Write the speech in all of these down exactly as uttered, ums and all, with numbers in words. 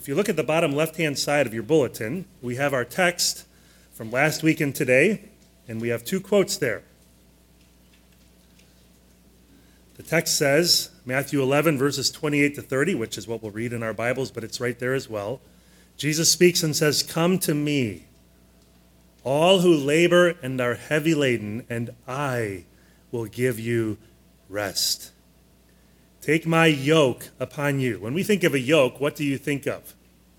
If you look at the bottom left-hand side of your bulletin, we have our text from last week and today, and we have two quotes there. The text says, Matthew eleven, verses twenty-eight to thirty, which is what we'll read in our Bibles, but it's right there as well. Jesus speaks and says, "Come to me, all who labor and are heavy laden, and I will give you rest. Take my yoke upon you." When we think of a yoke, what do you think of?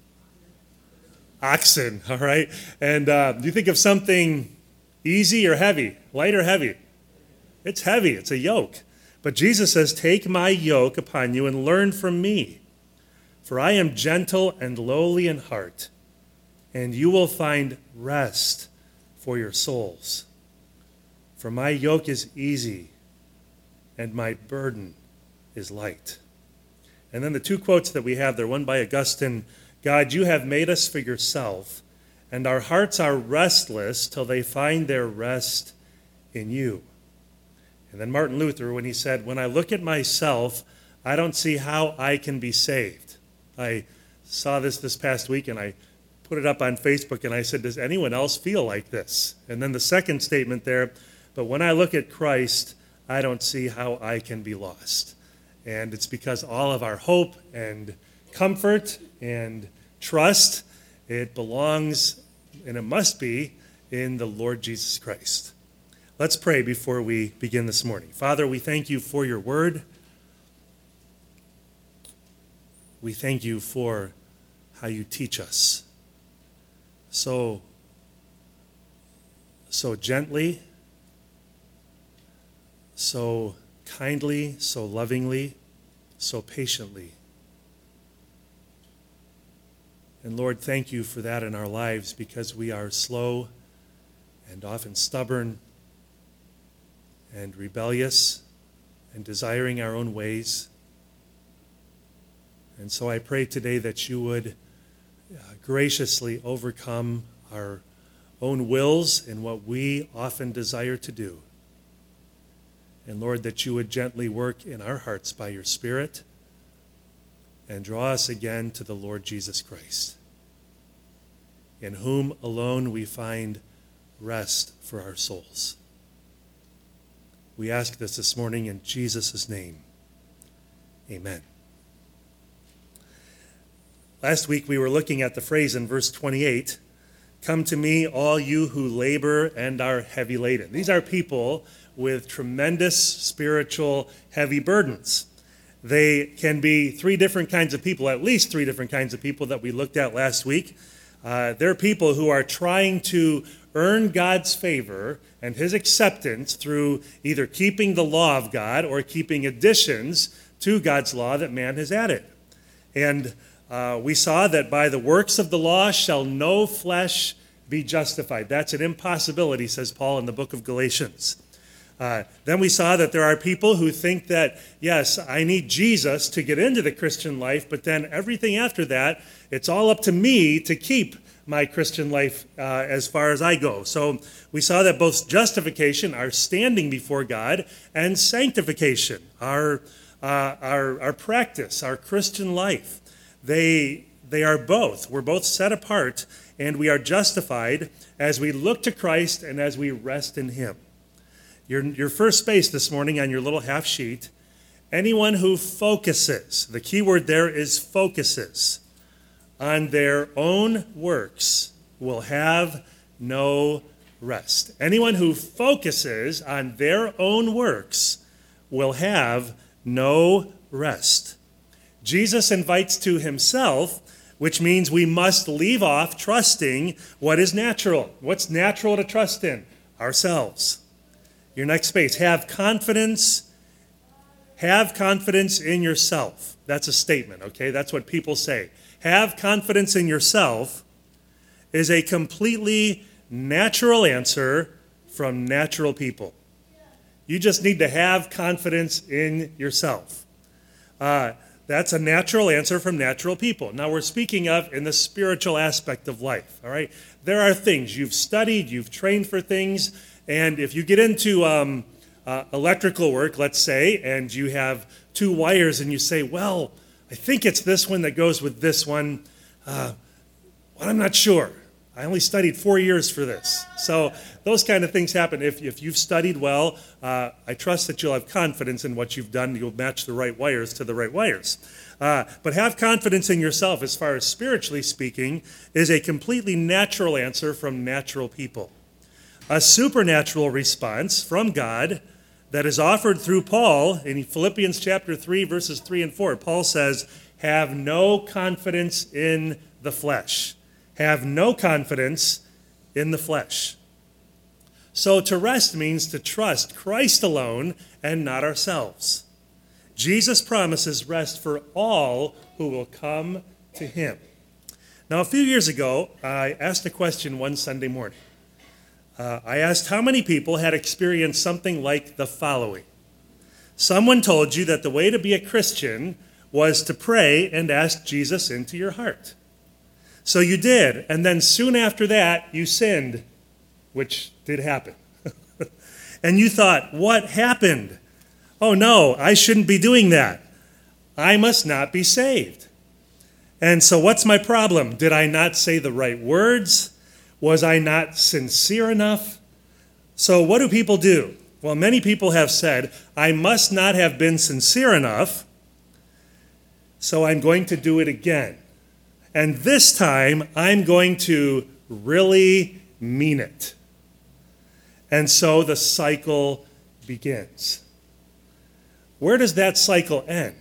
Oxen, all right? And uh, do you think of something easy or heavy? Light or heavy? It's heavy. It's a yoke. But Jesus says, "Take my yoke upon you and learn from me. For I am gentle and lowly in heart, and you will find rest for your souls. For my yoke is easy, and my burden is light." And then the two quotes that we have there, one by Augustine, "God, you have made us for yourself, and our hearts are restless till they find their rest in you." And then Martin Luther, when he said, "When I look at myself, I don't see how I can be saved." I saw this this past week, and I put it up on Facebook, and I said, "Does anyone else feel like this?" And then the second statement there, "But when I look at Christ, I don't see how I can be lost." And it's because all of our hope and comfort and trust, it belongs, and it must be, in the Lord Jesus Christ. Let's pray before we begin this morning. Father, we thank you for your word. We thank you for how you teach us so, so gently, so kindly, so lovingly, so patiently. And Lord, thank you for that in our lives, because we are slow and often stubborn and rebellious and desiring our own ways. And so I pray today that you would uh, graciously overcome our own wills and what we often desire to do. And Lord, that you would gently work in our hearts by your Spirit and draw us again to the Lord Jesus Christ, in whom alone we find rest for our souls. We ask this this morning in Jesus' name. Amen. Last week we were looking at the phrase in verse twenty-eight, "Come to me, all you who labor and are heavy laden." These are people with tremendous spiritual heavy burdens. They can be three different kinds of people, at least three different kinds of people that we looked at last week. Uh, they're people who are trying to earn God's favor and his acceptance through either keeping the law of God or keeping additions to God's law that man has added. And uh, we saw that by the works of the law shall no flesh be justified. That's an impossibility, says Paul in the book of Galatians. Uh, then we saw that there are people who think that, yes, I need Jesus to get into the Christian life, but then everything after that, it's all up to me to keep my Christian life uh, as far as I go. So we saw that both justification, our standing before God, and sanctification, our uh, our, our practice, our Christian life, they they are both. We're both set apart, and we are justified as we look to Christ and as we rest in him. Your, your first space this morning on your little half sheet, anyone who focuses, the key word there is focuses, on their own works will have no rest. Anyone who focuses on their own works will have no rest. Jesus invites to himself, which means we must leave off trusting what is natural. What's natural to trust in? Ourselves. Your next space, have confidence. Have confidence in yourself. That's a statement, okay? That's what people say. Have confidence in yourself is a completely natural answer from natural people. You just need to have confidence in yourself. Uh, that's a natural answer from natural people. Now we're speaking of in the spiritual aspect of life, all right? There are things you've studied, you've trained for things, and if you get into um, uh, electrical work, let's say, and you have two wires and you say, well, I think it's this one that goes with this one. Uh, well, I'm not sure. I only studied four years for this. So those kind of things happen. If, if you've studied well, uh, I trust that you'll have confidence in what you've done. You'll match the right wires to the right wires. Uh, but have confidence in yourself, as far as spiritually speaking, is a completely natural answer from natural people. A supernatural response from God that is offered through Paul in Philippians chapter three, verses three and four. Paul says, have no confidence in the flesh. Have no confidence in the flesh. So to rest means to trust Christ alone and not ourselves. Jesus promises rest for all who will come to him. Now, a few years ago, I asked a question one Sunday morning. Uh, I asked how many people had experienced something like the following. Someone told you that the way to be a Christian was to pray and ask Jesus into your heart. So you did, and then soon after that, you sinned, which did happen. And you thought, what happened? Oh no, I shouldn't be doing that. I must not be saved. And so what's my problem? Did I not say the right words? Was I not sincere enough? So what do people do? Well, many people have said, I must not have been sincere enough, so I'm going to do it again. And this time, I'm going to really mean it. And so the cycle begins. Where does that cycle end?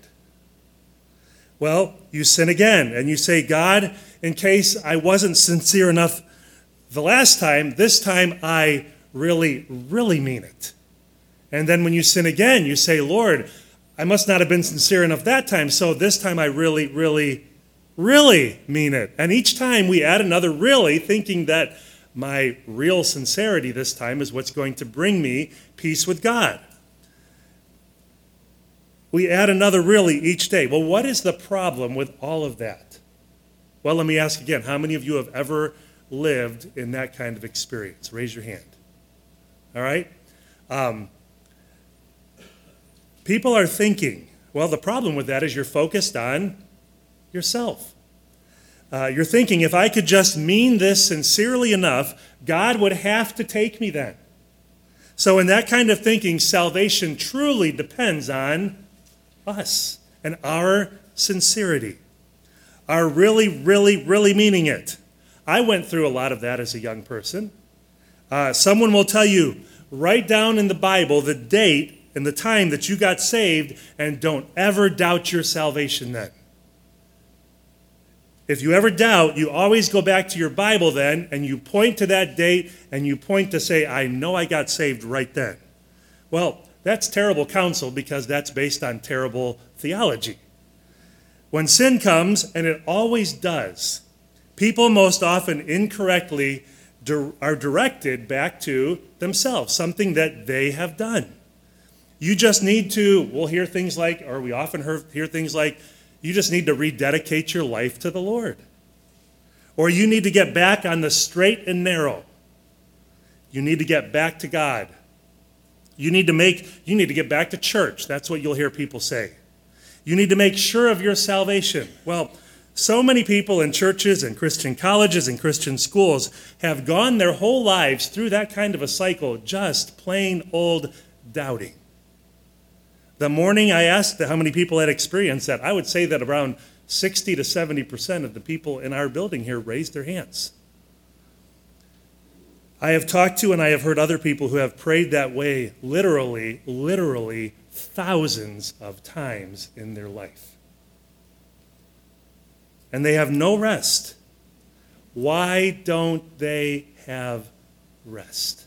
Well, you sin again, and you say, God, in case I wasn't sincere enough the last time, this time I really, really mean it. And then when you sin again, you say, Lord, I must not have been sincere enough that time, so this time I really, really really mean it. And each time we add another really, thinking that my real sincerity this time is what's going to bring me peace with God. We add another really each day. Well, what is the problem with all of that? Well, let me ask again, how many of you have ever lived in that kind of experience? Raise your hand. All right? Um, people are thinking, well, the problem with that is you're focused on yourself. Uh, you're thinking, if I could just mean this sincerely enough, God would have to take me then. So in that kind of thinking, salvation truly depends on us and our sincerity, our really, really, really meaning it. I went through a lot of that as a young person. Uh, someone will tell you, write down in the Bible the date and the time that you got saved, and don't ever doubt your salvation then. If you ever doubt, you always go back to your Bible then, and you point to that date, and you point to say, I know I got saved right then. Well, that's terrible counsel, because that's based on terrible theology. When sin comes, and it always does, people most often incorrectly are directed back to themselves, something that they have done. You just need to, we'll hear things like, or we often hear, hear things like, you just need to rededicate your life to the Lord. Or you need to get back on the straight and narrow. You need to get back to God. You need to make, you need to get back to church. That's what you'll hear people say. You need to make sure of your salvation. Well, so many people in churches and Christian colleges and Christian schools have gone their whole lives through that kind of a cycle, just plain old doubting. The morning I asked how many people had experienced that, I would say that around sixty to seventy percent of the people in our building here raised their hands. I have talked to and I have heard other people who have prayed that way literally, literally thousands of times in their life. And they have no rest. Why don't they have rest?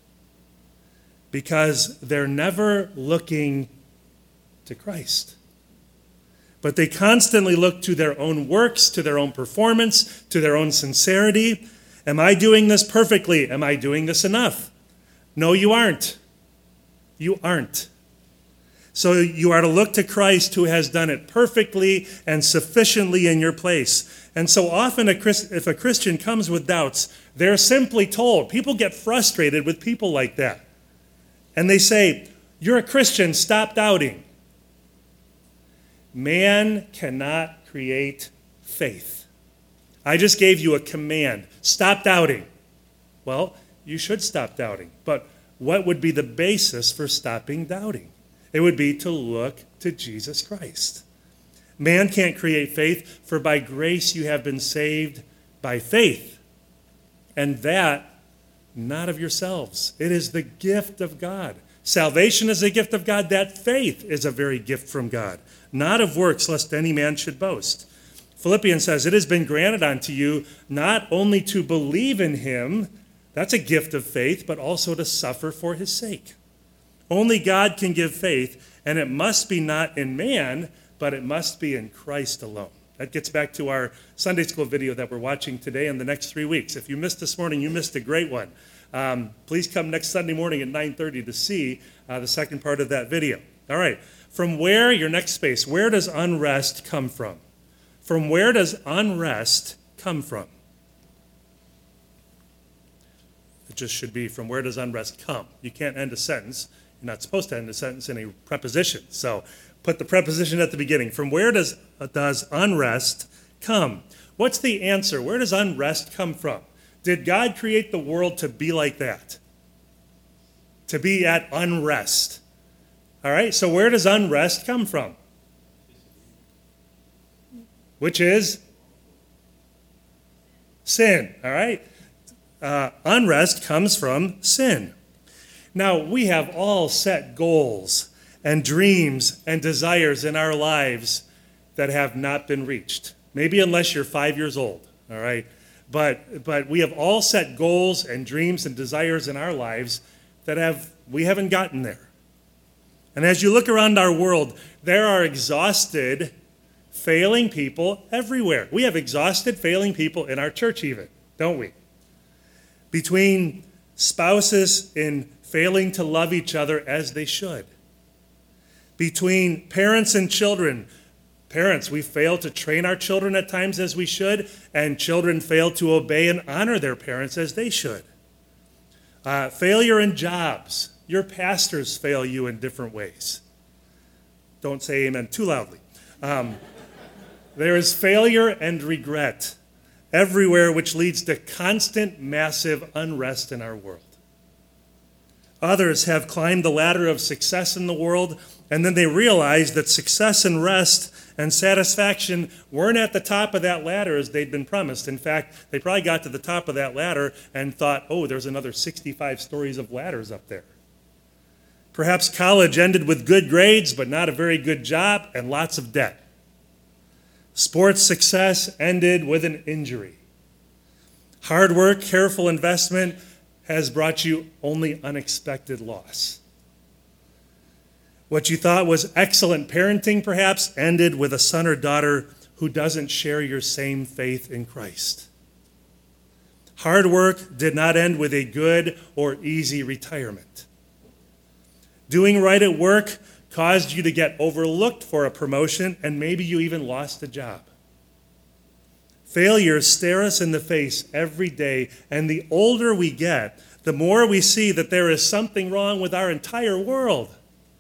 Because they're never looking to Christ. But they constantly look to their own works, to their own performance, to their own sincerity. Am I doing this perfectly? Am I doing this enough? No, you aren't. You aren't. So you are to look to Christ, who has done it perfectly and sufficiently in your place. And so often a Christ, if a Christian comes with doubts, they're simply told. People get frustrated with people like that. And they say, you're a Christian, stop doubting. Man cannot create faith. I just gave you a command. Stop doubting. Well, you should stop doubting. But what would be the basis for stopping doubting? It would be to look to Jesus Christ. Man can't create faith, for by grace you have been saved by faith. And that, not of yourselves. It is the gift of God. Salvation is a gift of God. That faith is a very gift from God, not of works, lest any man should boast. Philippians says, it has been granted unto you not only to believe in him, that's a gift of faith, but also to suffer for his sake. Only God can give faith, and it must be not in man, but it must be in Christ alone. That gets back to our Sunday school video that we're watching today in the next three weeks. If you missed this morning, you missed a great one. Um, please come next Sunday morning at nine thirty to see uh, the second part of that video. All right, from where, your next space, where does unrest come from? From where does unrest come from? It just should be, from where does unrest come? You can't end a sentence. You're not supposed to end a sentence in a preposition. So put the preposition at the beginning. From where does, uh, does unrest come? What's the answer? Where does unrest come from? Did God create the world to be like that? To be at unrest. All right, so where does unrest come from? Which is sin, all right? Uh, unrest comes from sin. Now, we have all set goals and dreams and desires in our lives that have not been reached. Maybe unless you're five years old, all right? But but we have all set goals and dreams and desires in our lives that have we haven't gotten there. And as you look around our world, there are exhausted, failing people everywhere. We have exhausted, failing people in our church even, don't we? Between spouses in failing to love each other as they should. Between parents and children. Parents, we fail to train our children at times as we should, and children fail to obey and honor their parents as they should. Uh, failure in jobs. Your pastors fail you in different ways. Don't say amen too loudly. Um, there is failure and regret everywhere, which leads to constant, massive unrest in our world. Others have climbed the ladder of success in the world, and then they realize that success and rest and satisfaction weren't at the top of that ladder as they'd been promised. In fact, they probably got to the top of that ladder and thought, oh, there's another sixty-five stories of ladders up there. Perhaps college ended with good grades, but not a very good job and lots of debt. Sports success ended with an injury. Hard work, careful investment has brought you only unexpected loss. What you thought was excellent parenting, perhaps, ended with a son or daughter who doesn't share your same faith in Christ. Hard work did not end with a good or easy retirement. Doing right at work caused you to get overlooked for a promotion, and maybe you even lost a job. Failures stare us in the face every day, and the older we get, the more we see that there is something wrong with our entire world.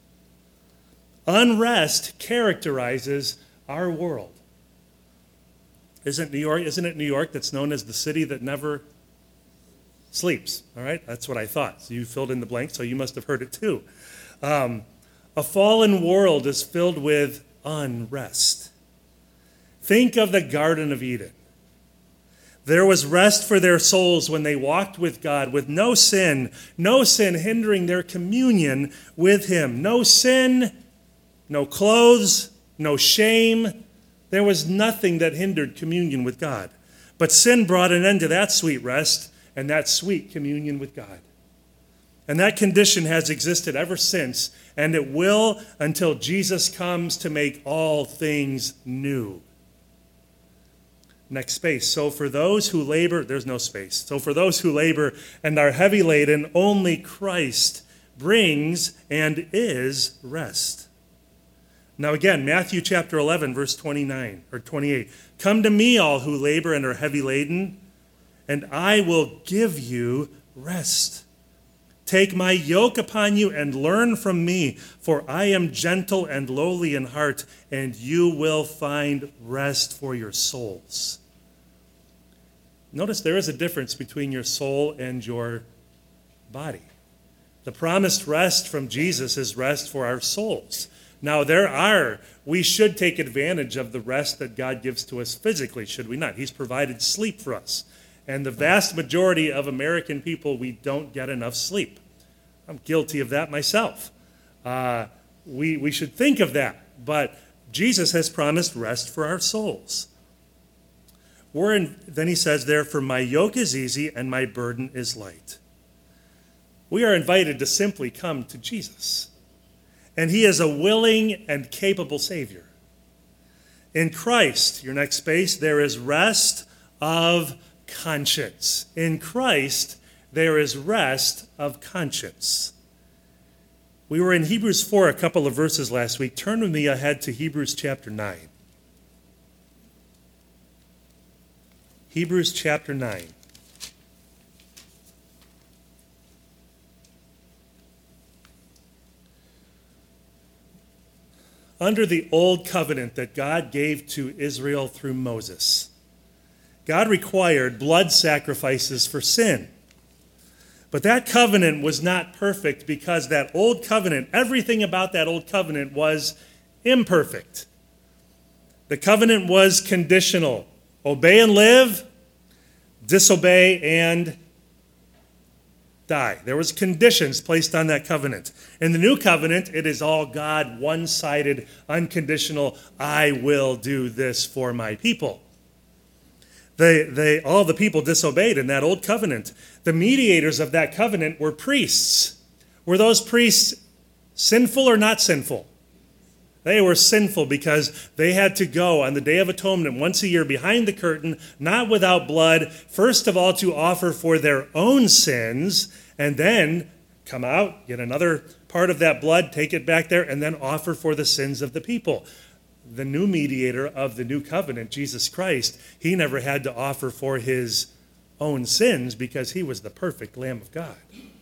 Unrest characterizes our world. Isn't New York, isn't it New York that's known as the city that never sleeps? All right, that's what I thought. So you filled in the blank, so you must have heard it too. Um, a fallen world is filled with unrest. Think of the Garden of Eden. There was rest for their souls when they walked with God with no sin, no sin hindering their communion with him. No sin, no clothes, no shame. There was nothing that hindered communion with God. But sin brought an end to that sweet rest and that sweet communion with God. And that condition has existed ever since, and it will until Jesus comes to make all things new. Next space. So for those who labor, there's no space. So for those who labor and are heavy laden, only Christ brings and is rest. Now again, Matthew chapter eleven, verse twenty-nine or twenty-eight. Come to me, all who labor and are heavy laden, and I will give you rest. Take my yoke upon you and learn from me, for I am gentle and lowly in heart, and you will find rest for your souls. Notice there is a difference between your soul and your body. The promised rest from Jesus is rest for our souls. Now, there are, we should take advantage of the rest that God gives to us physically, should we not? He's provided sleep for us. And the vast majority of American people, we don't get enough sleep. I'm guilty of that myself. Uh, we, we should think of that. But Jesus has promised rest for our souls. We're in, then he says there, for my yoke is easy and my burden is light. We are invited to simply come to Jesus. And he is a willing and capable Savior. In Christ, your next space, there is rest of conscience. In Christ, there is rest of conscience. We were in Hebrews four, a couple of verses last week. Turn with me ahead to Hebrews chapter nine. Hebrews chapter nine. Under the old covenant that God gave to Israel through Moses, God required blood sacrifices for sin. But that covenant was not perfect because that old covenant, everything about that old covenant was imperfect. The covenant was conditional. Obey and live, disobey and die. There was conditions placed on that covenant. In the new covenant, it is all God, one-sided, unconditional, I will do this for my people. They, they, all the people disobeyed in that old covenant. The mediators of that covenant were priests. Were those priests sinful or not sinful? They were sinful because they had to go on the Day of Atonement once a year behind the curtain, not without blood, first of all to offer for their own sins, and then come out, get another part of that blood, take it back there, and then offer for the sins of the people. The new mediator of the new covenant, Jesus Christ, he never had to offer for his own sins because he was the perfect Lamb of God.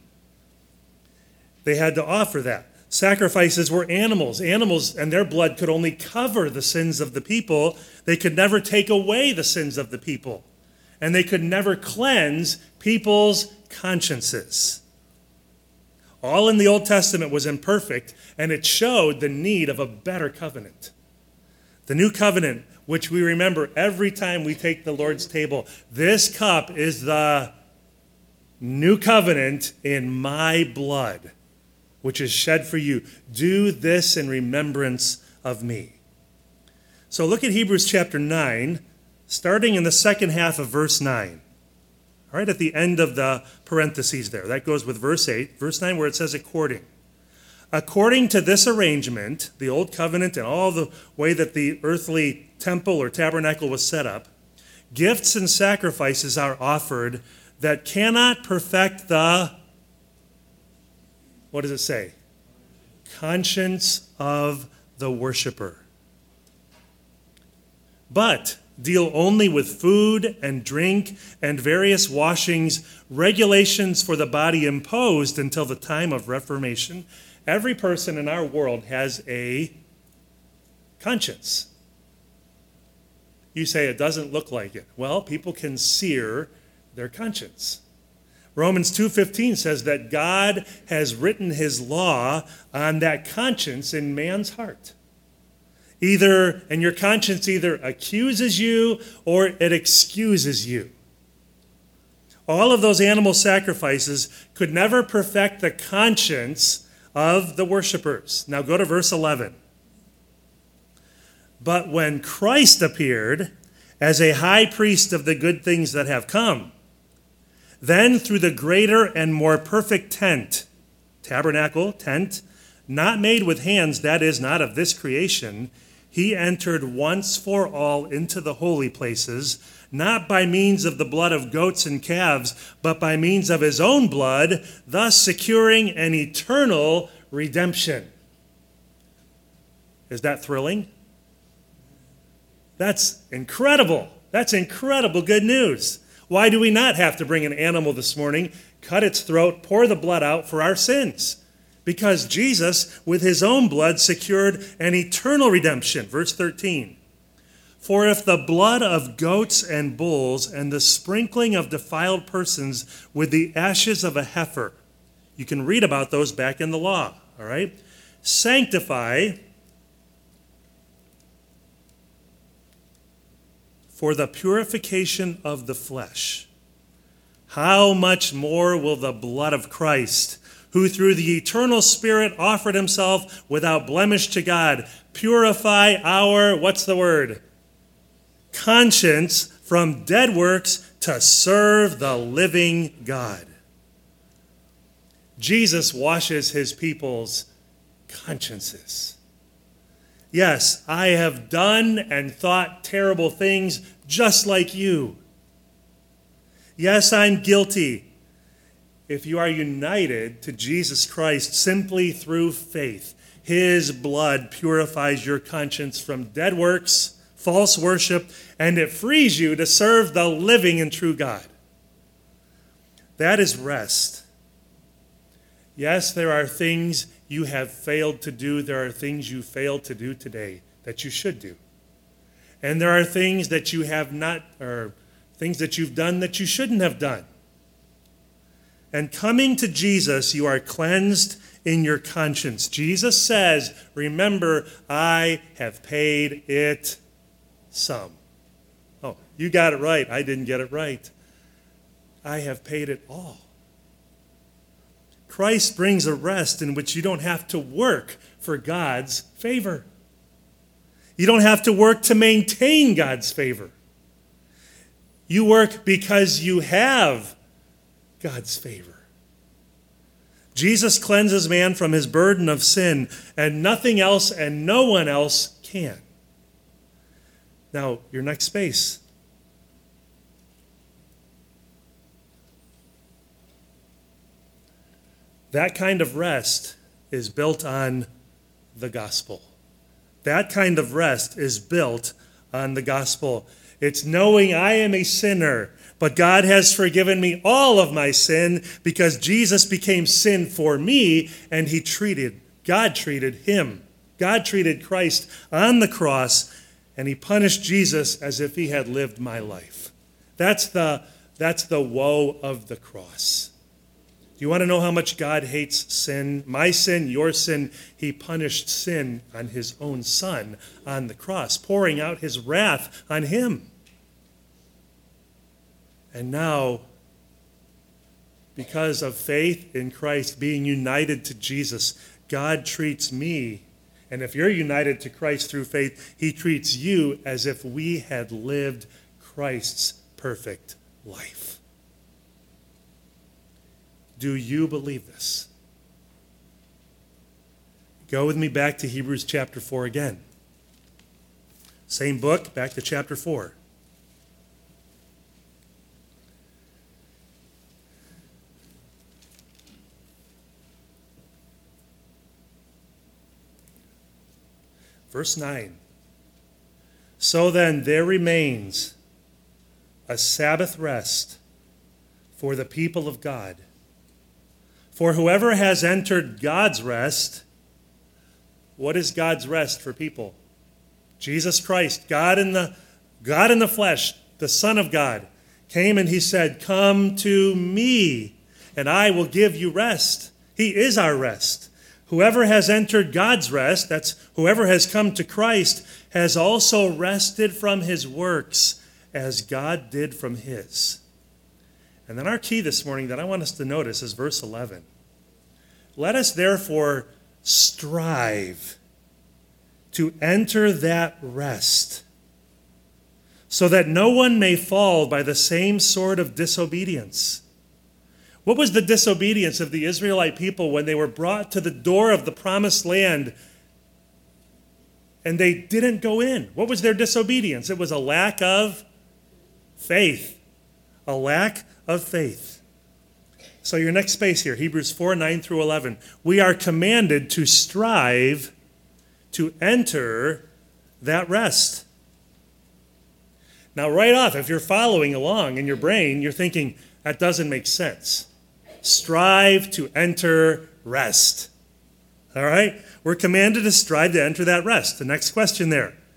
They had to offer that. Sacrifices were animals. Animals and their blood could only cover the sins of the people. They could never take away the sins of the people. And they could never cleanse people's consciences. All in the Old Testament was imperfect, and it showed the need of a better covenant. The new covenant, which we remember every time we take the Lord's table, this cup is the new covenant in my blood, which is shed for you. Do this in remembrance of me. So look at Hebrews chapter nine, starting in the second half of verse nine. All right, at the end of the parentheses there. That goes with verse eight. Verse nine where it says according. According to this arrangement, the old covenant and all the way that the earthly temple or tabernacle was set up, gifts and sacrifices are offered that cannot perfect the, what does it say? Conscience of the worshiper. But deal only with food and drink and various washings, regulations for the body imposed until the time of Reformation. Every person in our world has a conscience. You say it doesn't look like it. Well, people can sear their conscience. Romans two fifteen says that God has written his law on that conscience in man's heart. Either, and your conscience either accuses you or it excuses you. All of those animal sacrifices could never perfect the conscience of the worshipers. Now go to verse eleven. But when Christ appeared as a high priest of the good things that have come, then through the greater and more perfect tent, tabernacle, tent, not made with hands, that is, not of this creation, he entered once for all into the holy places, not by means of the blood of goats and calves, but by means of his own blood, thus securing an eternal redemption. Is that thrilling? That's incredible. That's incredible good news. Why do we not have to bring an animal this morning, cut its throat, pour the blood out for our sins? Because Jesus, with his own blood, secured an eternal redemption. Verse thirteen. For if the blood of goats and bulls and the sprinkling of defiled persons with the ashes of a heifer, you can read about those back in the law, all right? Sanctify for the purification of the flesh, how much more will the blood of Christ, who through the eternal Spirit offered himself without blemish to God, purify our, what's the word? Conscience from dead works to serve the living God. Jesus washes his people's consciences. Yes, I have done and thought terrible things just like you. Yes, I'm guilty. If you are united to Jesus Christ simply through faith, his blood purifies your conscience from dead works, false worship, and it frees you to serve the living and true God. That is rest. Yes, there are things you have failed to do. There are things you failed to do today that you should do. And there are things that you have not, or things that you've done that you shouldn't have done. And coming to Jesus, you are cleansed in your conscience. Jesus says, remember, I have paid it some. Oh, you got it right. I didn't get it right. I have paid it all. Christ brings a rest in which you don't have to work for God's favor. You don't have to work to maintain God's favor. You work because you have God's favor. Jesus cleanses man from his burden of sin, and nothing else and no one else can. Now, your next space. That kind of rest is built on the gospel. That kind of rest is built on the gospel. It's knowing I am a sinner, but God has forgiven me all of my sin because Jesus became sin for me, and he treated, God treated him. God treated Christ on the cross, and he punished Jesus as if he had lived my life. That's the, that's the woe of the cross. Do you want to know how much God hates sin? My sin, your sin. He punished sin on his own son on the cross, pouring out his wrath on him. And now, because of faith in Christ, being united to Jesus, God treats me, and if you're united to Christ through faith, he treats you as if we had lived Christ's perfect life. Do you believe this? Go with me back to Hebrews chapter four again. Same book, back to chapter four. Verse nine. So then there remains a Sabbath rest for the people of God. For whoever has entered God's rest, what is God's rest for people? Jesus Christ, God in the God in the flesh, the Son of God, came and he said, "Come to me, and I will give you rest." He is our rest. Whoever has entered God's rest, that's whoever has come to Christ, has also rested from his works as God did from his. And then our key this morning that I want us to notice is verse eleven. Let us therefore strive to enter that rest, so that no one may fall by the same sort of disobedience. What was the disobedience of the Israelite people when they were brought to the door of the promised land and they didn't go in? What was their disobedience? It was a lack of faith. A lack of faith. So your next space here, Hebrews four, nine through eleven. We are commanded to strive to enter that rest. Now right off, if you're following along in your brain, you're thinking, that doesn't make sense. Strive to enter rest. All right? We're commanded to strive to enter that rest. The next question there.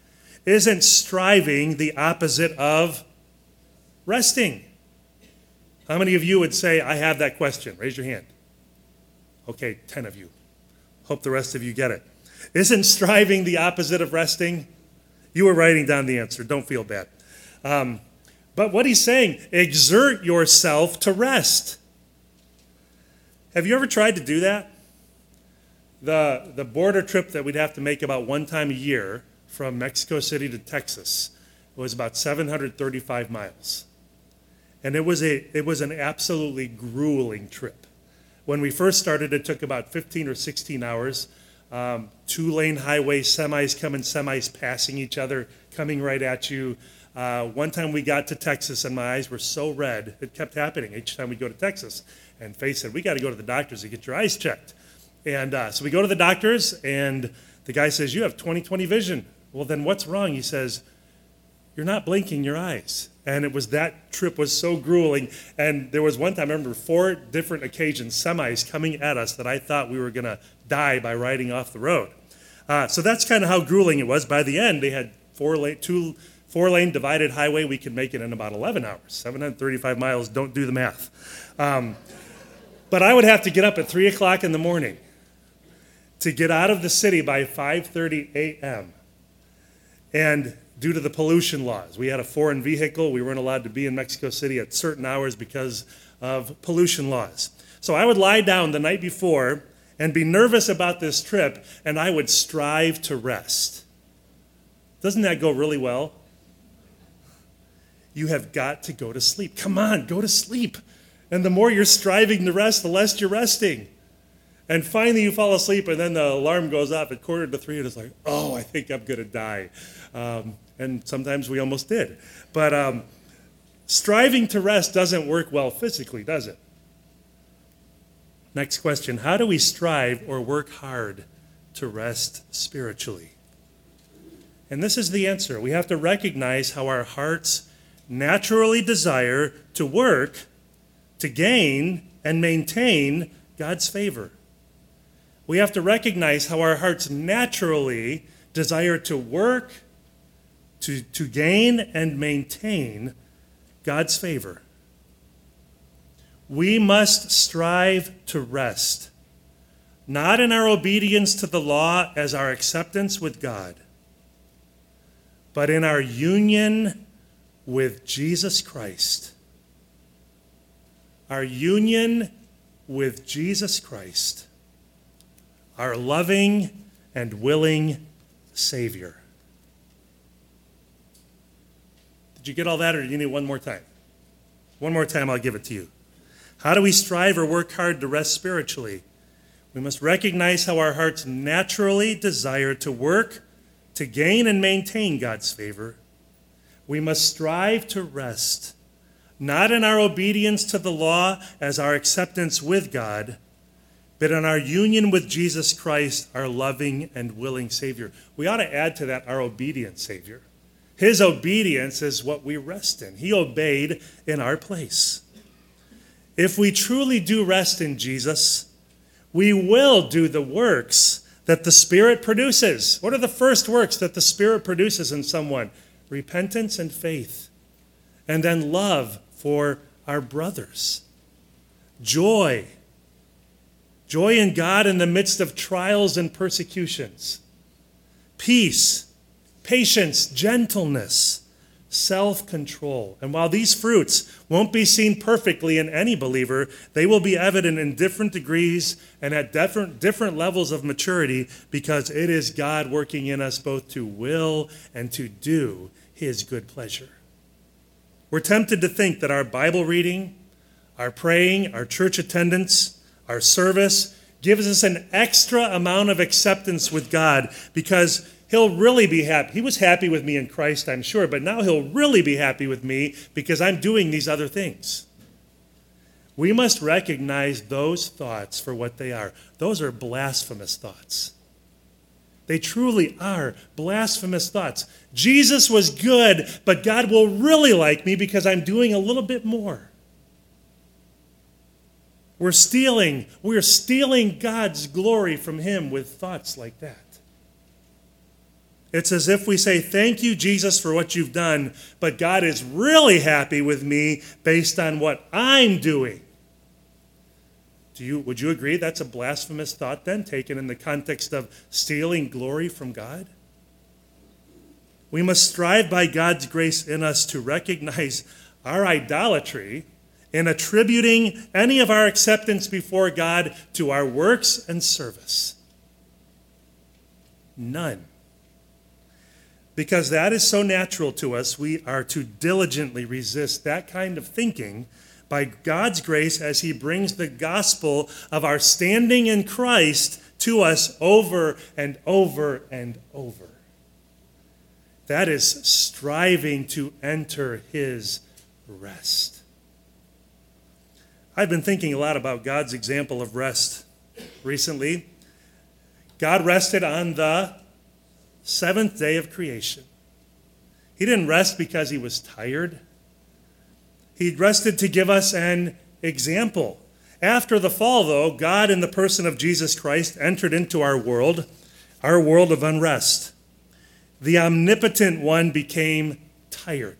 Isn't striving the opposite of resting? How many of you would say, I have that question? Raise your hand. Okay, ten of you. Hope the rest of you get it. Isn't striving the opposite of resting? You were writing down the answer. Don't feel bad. Um, but what he's saying, exert yourself to rest. Have you ever tried to do that? The, the border trip that we'd have to make about one time a year from Mexico City to Texas was about seven hundred thirty-five miles. And it was a it was an absolutely grueling trip. When we first started, it took about fifteen or sixteen hours. Um, two-lane highway, semis coming, semis passing each other, coming right at you. Uh, one time we got to Texas, and my eyes were so red, it kept happening each time we go to Texas. And Faye said, we got to go to the doctors to get your eyes checked. And uh, so we go to the doctors, and the guy says, you have twenty twenty vision. Well, then what's wrong? He says, you're not blinking your eyes. And it was that trip was so grueling. And there was one time, I remember four different occasions, semis coming at us that I thought we were going to die by riding off the road. Uh, so that's kind of how grueling it was. By the end, they had four lane, two four-lane divided highway. We could make it in about eleven hours. seven hundred thirty-five miles, don't do the math. Um, but I would have to get up at three o'clock in the morning to get out of the city by five thirty a.m. And due to the pollution laws, we had a foreign vehicle. We weren't allowed to be in Mexico City at certain hours because of pollution laws. So I would lie down the night before and be nervous about this trip, and I would strive to rest. Doesn't that go really well? You have got to go to sleep. Come on, go to sleep. And the more you're striving to rest, the less you're resting. And finally you fall asleep, and then the alarm goes off at quarter to three, and it's like, oh, I think I'm going to die. Um, and sometimes we almost did. But um, striving to rest doesn't work well physically, does it? Next question, how do we strive or work hard to rest spiritually? And this is the answer. We have to recognize how our hearts naturally desire to work, to gain, and maintain God's favor. We have to recognize how our hearts naturally desire to work, to, to gain, and maintain God's favor. We must strive to rest, not in our obedience to the law as our acceptance with God, but in our union with Jesus Christ. Our union with Jesus Christ, our loving and willing Savior. Did you get all that, or do you need one more time? One more time, I'll give it to you. How do we strive or work hard to rest spiritually? We must recognize how our hearts naturally desire to work, to gain and maintain God's favor. We must strive to rest, not in our obedience to the law as our acceptance with God, but in our union with Jesus Christ, our loving and willing Savior. We ought to add to that our obedient Savior. His obedience is what we rest in. He obeyed in our place. If we truly do rest in Jesus, we will do the works that the Spirit produces. What are the first works that the Spirit produces in someone? Repentance and faith. And then love for our brothers. Joy. Joy in God in the midst of trials and persecutions. Peace, patience, gentleness, self-control. And while these fruits won't be seen perfectly in any believer, they will be evident in different degrees and at different, different levels of maturity, because it is God working in us both to will and to do His good pleasure. We're tempted to think that our Bible reading, our praying, our church attendance, our service gives us an extra amount of acceptance with God because He'll really be happy. He was happy with me in Christ, I'm sure, but now He'll really be happy with me because I'm doing these other things. We must recognize those thoughts for what they are. Those are blasphemous thoughts. They truly are blasphemous thoughts. Jesus was good, but God will really like me because I'm doing a little bit more. We're stealing, we're stealing God's glory from Him with thoughts like that. It's as if we say, thank you, Jesus, for what you've done, but God is really happy with me based on what I'm doing. Do you, would you agree that's a blasphemous thought then, taken in the context of stealing glory from God? We must strive by God's grace in us to recognize our idolatry in attributing any of our acceptance before God to our works and service. None. Because that is so natural to us, we are to diligently resist that kind of thinking by God's grace as he brings the gospel of our standing in Christ to us over and over and over. That is striving to enter his rest. I've been thinking a lot about God's example of rest recently. God rested on the seventh day of creation. He didn't rest because he was tired. He rested to give us an example. After the fall, though, God in the person of Jesus Christ entered into our world, our world of unrest. The omnipotent one became tired.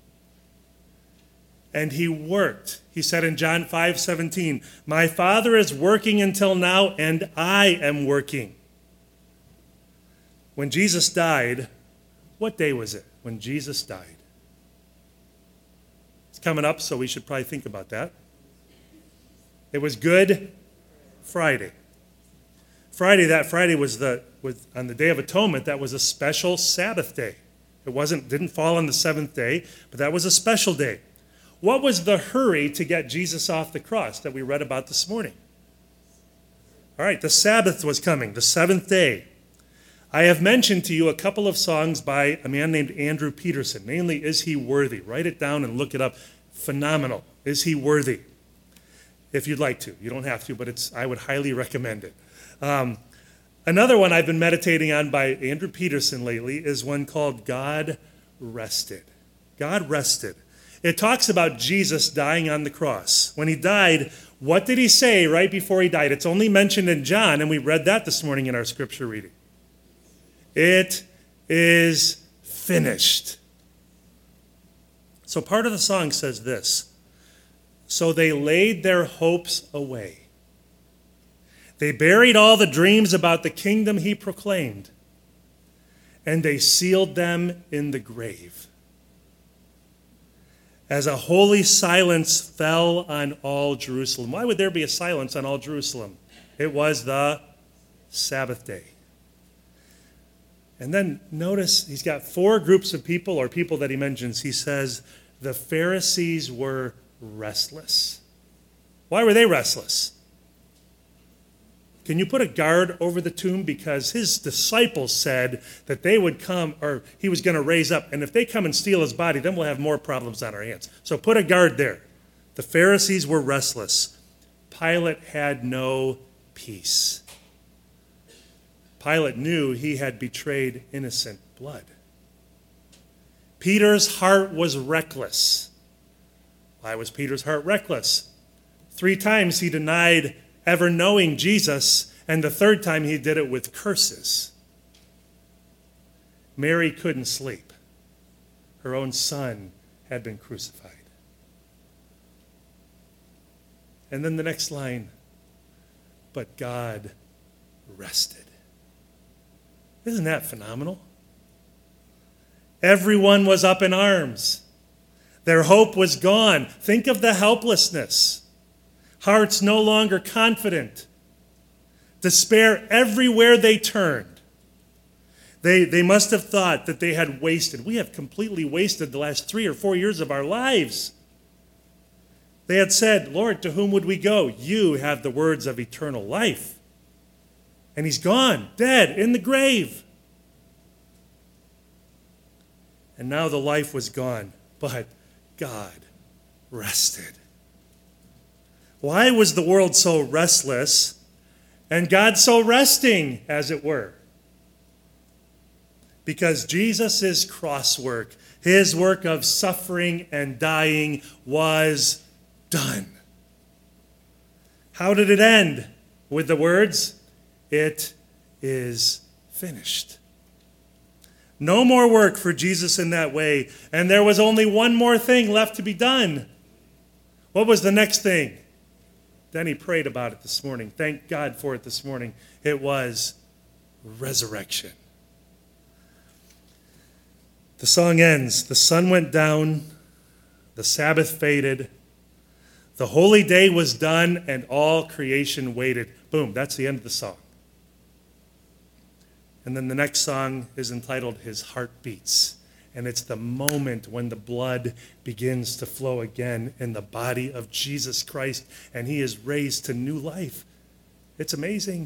And he worked. He said in John five seventeen, my Father is working until now, and I am working. When Jesus died, what day was it when Jesus died? It's coming up, so we should probably think about that. It was Good Friday. Friday, that Friday was the was on the Day of Atonement. That was a special Sabbath day. It wasn't didn't fall on the seventh day, but that was a special day. What was the hurry to get Jesus off the cross that we read about this morning? All right, the Sabbath was coming, the seventh day. I have mentioned to you a couple of songs by a man named Andrew Peterson, mainly Is He Worthy? Write it down and look it up. Phenomenal. Is He Worthy? If you'd like to. You don't have to, but it's I would highly recommend it. Um, another one I've been meditating on by Andrew Peterson lately is one called God Rested. God Rested. It talks about Jesus dying on the cross. When he died, what did he say right before he died? It's only mentioned in John, and we read that this morning in our scripture reading. It is finished. So part of the song says this. So they laid their hopes away. They buried all the dreams about the kingdom he proclaimed, and they sealed them in the grave. As a holy silence fell on all Jerusalem. Why would there be a silence on all Jerusalem? It was the Sabbath day. And then notice he's got four groups of people, or people that he mentions. He says the Pharisees were restless. Why were they restless? Can you put a guard over the tomb? Because his disciples said that they would come, or he was going to raise up, and if they come and steal his body, then we'll have more problems on our hands. So put a guard there. The Pharisees were restless. Pilate had no peace. Pilate knew he had betrayed innocent blood. Peter's heart was reckless. Why was Peter's heart reckless? Three times he denied ever knowing Jesus, and the third time he did it with curses. Mary couldn't sleep. Her own son had been crucified. And then the next line, but God rested. Isn't that phenomenal? Everyone was up in arms. Their hope was gone. Think of the helplessness. Hearts no longer confident. Despair everywhere they turned. They, they must have thought that they had wasted. We have completely wasted the last three or four years of our lives. They had said, Lord, to whom would we go? You have the words of eternal life. And he's gone, dead, in the grave. And now the life was gone, but God rested. Why was the world so restless and God so resting, as it were? Because Jesus' cross work, his work of suffering and dying, was done. How did it end? With the words, it is finished. No more work for Jesus in that way. And there was only one more thing left to be done. What was the next thing? Then he prayed about it this morning. Thank God for it this morning. It was resurrection. The song ends. The sun went down. The Sabbath faded. The holy day was done, and all creation waited. Boom, that's the end of the song. And then the next song is entitled His Heart Beats. And it's the moment when the blood begins to flow again in the body of Jesus Christ, and he is raised to new life. It's amazing.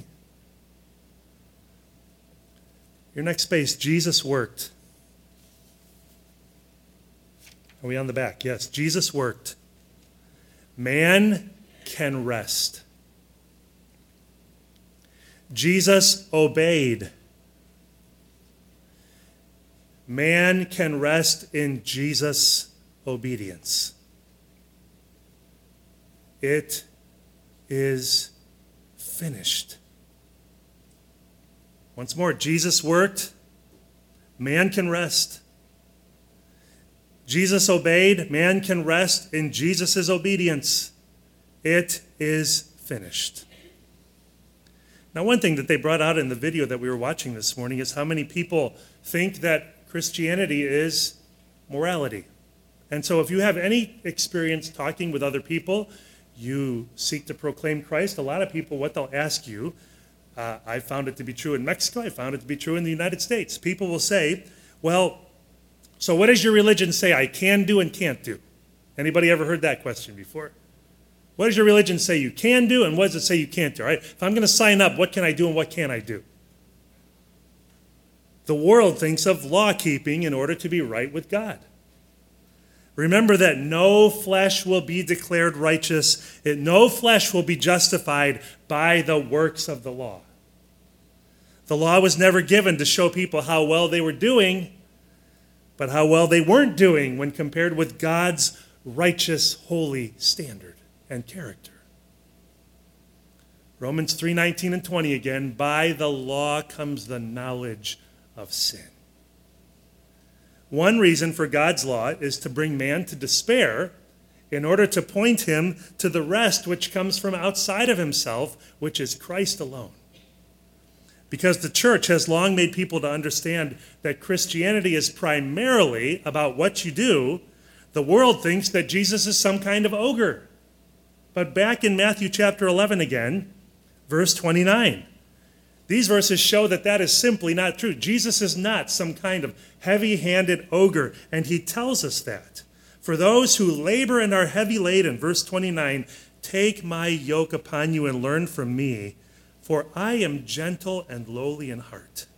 Your next space, Jesus worked. Are we on the back? Yes, Jesus worked. Man can rest. Jesus obeyed. Man can rest in Jesus' obedience. It is finished. Once more, Jesus worked. Man can rest. Jesus obeyed. Man can rest in Jesus' obedience. It is finished. Now, one thing that they brought out in the video that we were watching this morning is how many people think that Christianity is morality. And so if you have any experience talking with other people, you seek to proclaim Christ, a lot of people, what they'll ask you, uh, I found it to be true in Mexico, I found it to be true in the United States. People will say, well, so what does your religion say I can do and can't do? Anybody ever heard that question before? What does your religion say you can do, and what does it say you can't do? Right? If I'm going to sign up, what can I do and what can't I do? The world thinks of law keeping in order to be right with God. Remember that no flesh will be declared righteous. It, no flesh will be justified by the works of the law. The law was never given to show people how well they were doing, but how well they weren't doing when compared with God's righteous, holy standard and character. Romans three nineteen and twenty again, by the law comes the knowledge of sin. One reason for God's law is to bring man to despair in order to point him to the rest which comes from outside of himself, which is Christ alone. Because the church has long made people to understand that Christianity is primarily about what you do, the world thinks that Jesus is some kind of ogre. But back in Matthew chapter eleven again, verse twenty-nine, these verses show that that is simply not true. Jesus is not some kind of heavy-handed ogre, and he tells us that. For those who labor and are heavy laden, verse twenty-nine, take my yoke upon you and learn from me, for I am gentle and lowly in heart.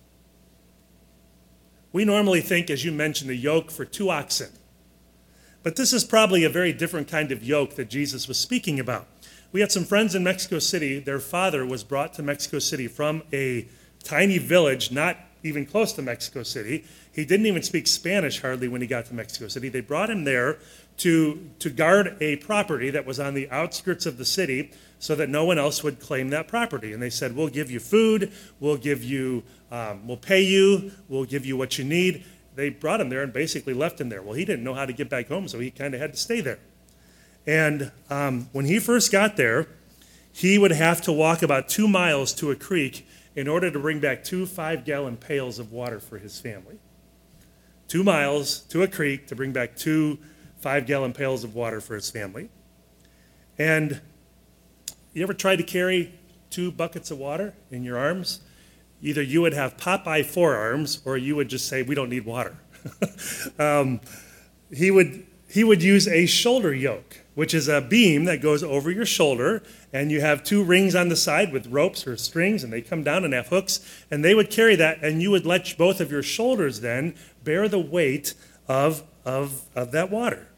We normally think, as you mentioned, the yoke for two oxen. But this is probably a very different kind of yoke that Jesus was speaking about. We had some friends in Mexico City. Their father was brought to Mexico City from a tiny village, not even close to Mexico City. He didn't even speak Spanish hardly when he got to Mexico City. They brought him there to, to guard a property that was on the outskirts of the city so that no one else would claim that property. And they said, we'll give you food, we'll give you, um, we'll pay you, we'll give you what you need. They brought him there and basically left him there. Well, he didn't know how to get back home, so he kind of had to stay there. And um, when he first got there, he would have to walk about two miles to a creek in order to bring back two five-gallon pails of water for his family. Two miles to a creek to bring back two five-gallon pails of water for his family. And you ever tried to carry two buckets of water in your arms? Either you would have Popeye forearms, or you would just say, we don't need water. um, he would he would use a shoulder yoke, which is a beam that goes over your shoulder, and you have two rings on the side with ropes or strings, and they come down and have hooks, and they would carry that, and you would let both of your shoulders then bear the weight of, of, of that water.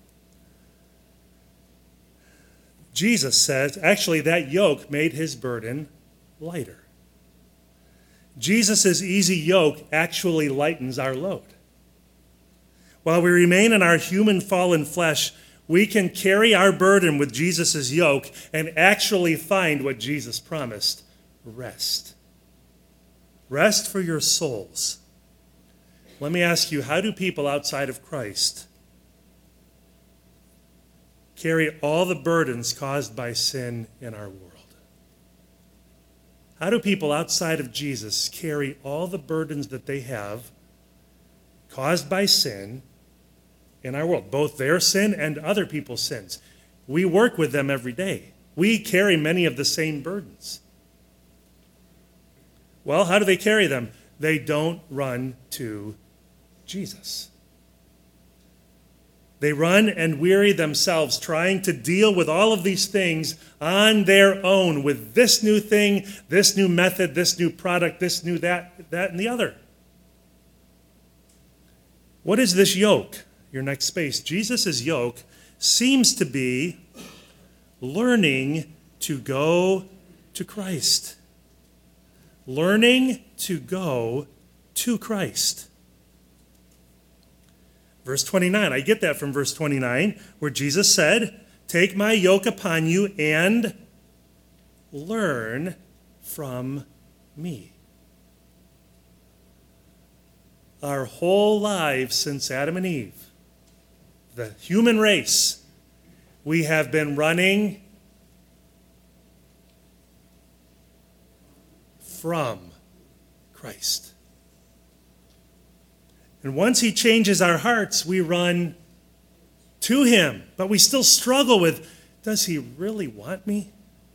Jesus says, actually, that yoke made his burden lighter. Jesus' easy yoke actually lightens our load. While we remain in our human fallen flesh, we can carry our burden with Jesus' yoke and actually find what Jesus promised, rest. Rest for your souls. Let me ask you, how do people outside of Christ carry all the burdens caused by sin in our world? How do people outside of Jesus carry all the burdens that they have caused by sin in our world, both their sin and other people's sins? We work with them every day. We carry many of the same burdens. Well, how do they carry them? They don't run to Jesus. They run and weary themselves trying to deal with all of these things on their own, with this new thing, this new method, this new product, this new that, that, and the other. What is this yoke? Your next space. Jesus' yoke seems to be learning to go to Christ. Learning to go to Christ. Verse twenty-nine, I get that from verse twenty-nine, where Jesus said, "Take my yoke upon you and learn from me." Our whole lives since Adam and Eve, the human race, we have been running from Christ. And once he changes our hearts, we run to him. But we still struggle with, does he really want me?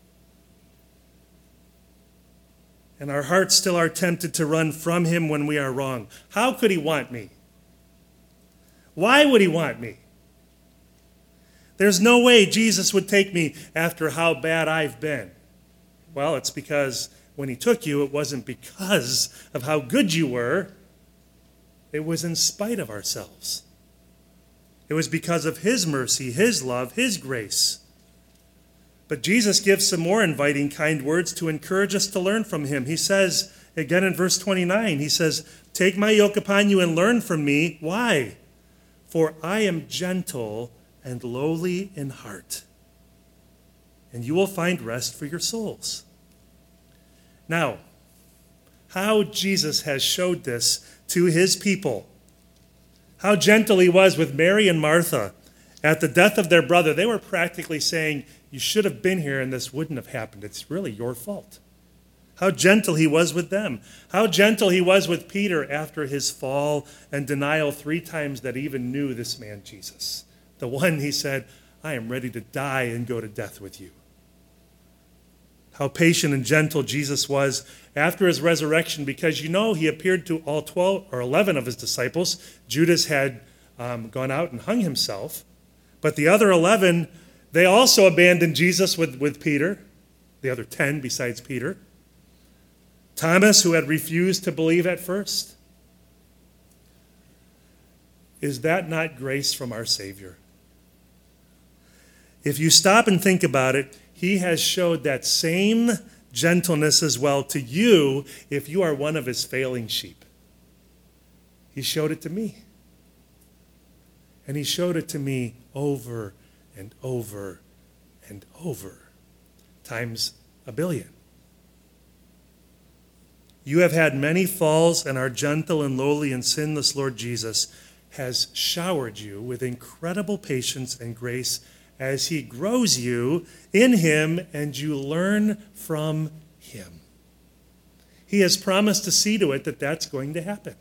And our hearts still are tempted to run from him when we are wrong. How could he want me? Why would he want me? There's no way Jesus would take me after how bad I've been. Well, it's because when he took you, it wasn't because of how good you were. It was in spite of ourselves. It was because of his mercy, his love, his grace. But Jesus gives some more inviting, kind words to encourage us to learn from him. He says, again in verse twenty-nine, he says, "Take my yoke upon you and learn from me." Why? "For I am gentle and lowly in heart, and you will find rest for your souls." Now, how Jesus has showed this to his people. How gentle he was with Mary and Martha at the death of their brother. They were practically saying, you should have been here and this wouldn't have happened. It's really your fault. How gentle he was with them. How gentle he was with Peter after his fall and denial three times that he even knew this man Jesus. The one he said, "I am ready to die and go to death with you." How patient and gentle Jesus was after his resurrection, because you know he appeared to all twelve or eleven of his disciples. Judas had um, gone out and hung himself. But the other eleven, they also abandoned Jesus with, with Peter, the other ten besides Peter. Thomas, who had refused to believe at first. Is that not grace from our Savior? If you stop and think about it, he has showed that same gentleness as well to you if you are one of his failing sheep. He showed it to me. And he showed it to me over and over and over, times a billion. You have had many falls, and our gentle and lowly and sinless Lord Jesus has showered you with incredible patience and grace as he grows you in him and you learn from him. He has promised to see to it that that's going to happen.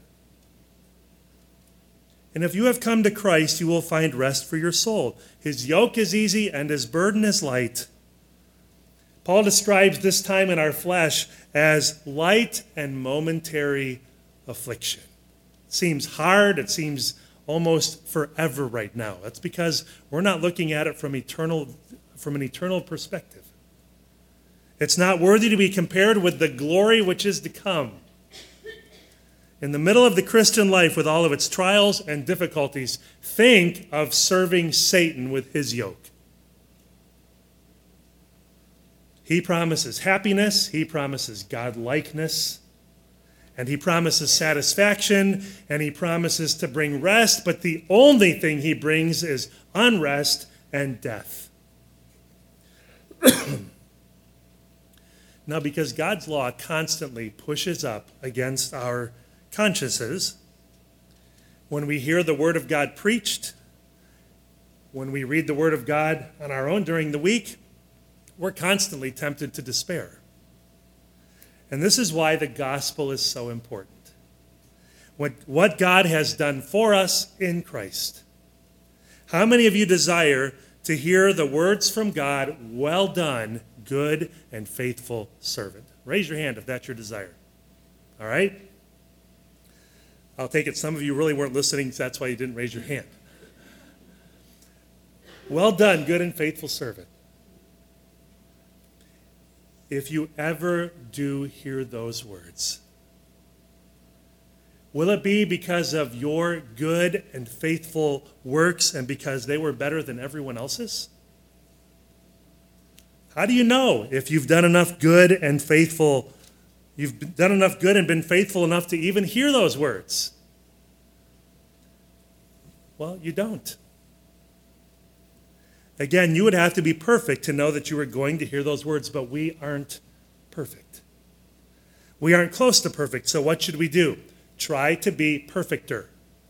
And if you have come to Christ, you will find rest for your soul. His yoke is easy and his burden is light. Paul describes this time in our flesh as light and momentary affliction. It seems hard, it seems almost forever right now. That's because we're not looking at it from eternal, from an eternal perspective. It's not worthy to be compared with the glory which is to come. In the middle of the Christian life, with all of its trials and difficulties, think of serving Satan with his yoke. He promises happiness, he promises God-likeness, and he promises satisfaction, and he promises to bring rest, but the only thing he brings is unrest and death. Now, because God's law constantly pushes up against our consciences, When we hear the Word of God preached, when we read the Word of God on our own during the week, we're constantly tempted to despair. And this is why the gospel is so important. What, what God has done for us in Christ. How many of you desire to hear the words from God, "Well done, good and faithful servant"? Raise your hand if that's your desire. All right? I'll take it some of you really weren't listening, so that's why you didn't raise your hand. Well done, good and faithful servant. If you ever do hear those words, will it be because of your good and faithful works and because they were better than everyone else's? How do you know if you've done enough good and faithful, you've done enough good and been faithful enough to even hear those words? Well, you don't. Again, you would have to be perfect to know that you were going to hear those words, but we aren't perfect. We aren't close to perfect, so what should we do? Try to be perfecter.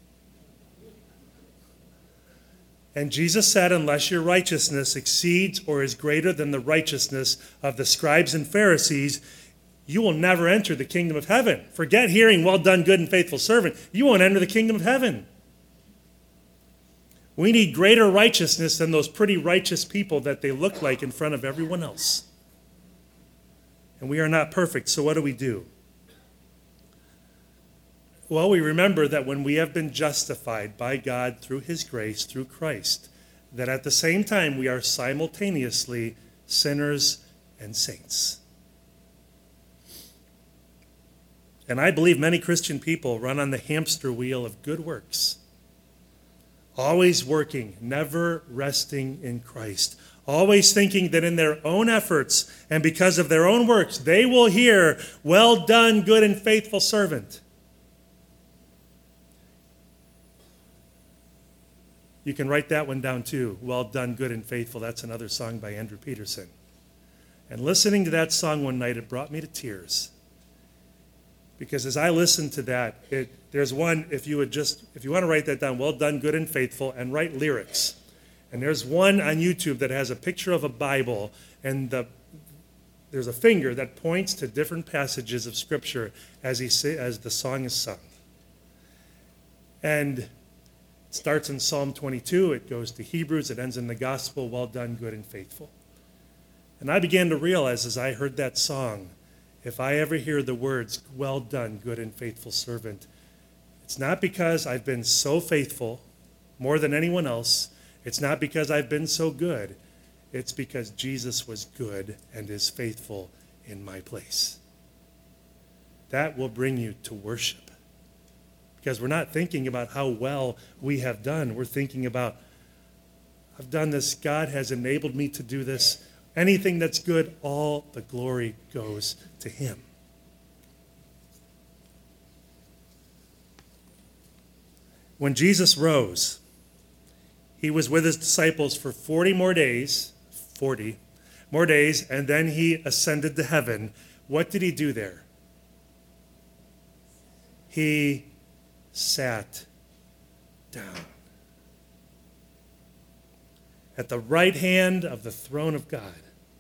And Jesus said, unless your righteousness exceeds or is greater than the righteousness of the scribes and Pharisees, you will never enter the kingdom of heaven. Forget hearing, "Well done, good and faithful servant." You won't enter the kingdom of heaven. We need greater righteousness than those pretty righteous people that they look like in front of everyone else. And we are not perfect, so what do we do? Well, we remember that when we have been justified by God through his grace, through Christ, that at the same time we are simultaneously sinners and saints. And I believe many Christian people run on the hamster wheel of good works, always working, never resting in Christ, always thinking that in their own efforts and because of their own works, they will hear, "Well done, good and faithful servant." You can write that one down too. "Well done, good and faithful." That's another song by Andrew Peterson. And listening to that song one night, it brought me to tears. Because as I listened to that, it, there's one, if you would just, if you want to write that down, "Well done, good and faithful," and write lyrics. And there's one on YouTube that has a picture of a Bible, and the, there's a finger that points to different passages of Scripture as, he say, as the song is sung. And it starts in Psalm twenty-two, it goes to Hebrews, it ends in the gospel, "Well done, good and faithful." And I began to realize as I heard that song, if I ever hear the words, "Well done, good and faithful servant," it's not because I've been so faithful more than anyone else. It's not because I've been so good. It's because Jesus was good and is faithful in my place. That will bring you to worship. Because we're not thinking about how well we have done. We're thinking about, I've done this. God has enabled me to do this. Anything that's good, all the glory goes to him. When Jesus rose, he was with his disciples for forty more days, forty more days, and then he ascended to heaven. What did he do there? He sat down at the right hand of the throne of God.